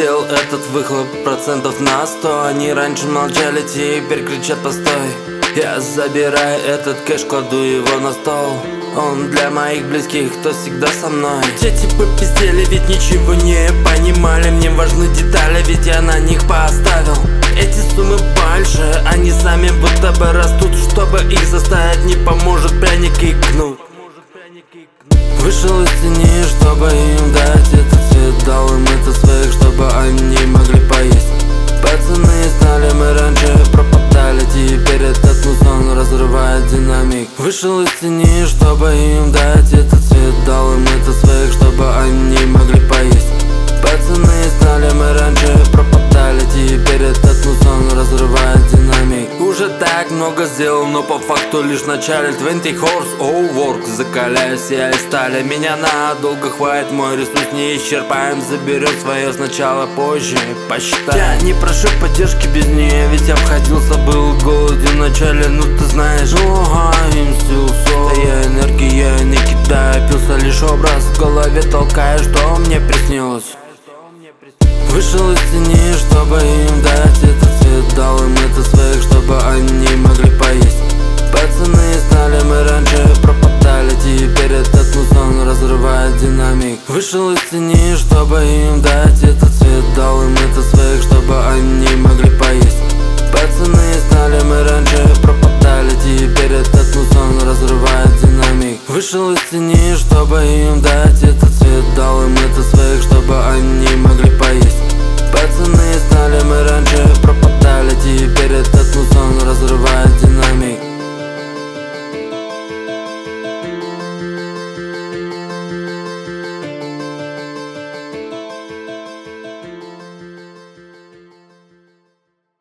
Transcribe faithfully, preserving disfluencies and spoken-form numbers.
сделал этот выхлоп процентов на сто. Они раньше молчали, теперь кричат постой. Я забираю этот кэш, кладу его на стол. Он для моих близких, кто всегда со мной. Те типы пиздели, ведь ничего не понимали. Мне важны детали, ведь я на них поставил. Эти суммы больше, они сами будто бы растут. Чтобы их заставить, не поможет пряники кнут. Вышел из тени, чтобы им дать этот цвет. Дал им это своих, чтобы они могли поесть. Пацаны стали, мы раньше пропадали. Теперь этот мусон разрывает динамик. Вышел из тени, чтобы им дать этот цвет. Дал им это своих, чтобы они могли поесть. Пацаны стали, мы раньше пропадали. Теперь этот мусон разрывает динамик. Уже так много сделал, но по факту лишь в начале. Двадцать horse oh work, закаляюсь я из стали. Меня надолго хватит, мой ресурс не исчерпаем. Заберет свое сначала, позже посчитаем. Я не прошу поддержки без нее, ведь я обходился, был голоден в начале. Ну ты знаешь, ага, им сил сол. Да я энергия не кидаю, пился лишь образ в голове толкаю, что мне приснилось. Вышел из тени, чтобы им дать этот цвет. Дал им это своих, чтобы они могли поесть. Пацаны стали, мы раньше пропадали. Теперь этот мусон разрывает динамик. Вышел из тени, чтобы им дать этот цвет. Дал им это своих, чтобы они могли поесть. Пацаны стали, мы раньше пропадали. Теперь этот мусон разрывает динамик. Вышел из тени, чтобы им дать этот цвет. Дал им это своих, чтобы они могли поесть. Пацаны стали, мы раньше пропадали.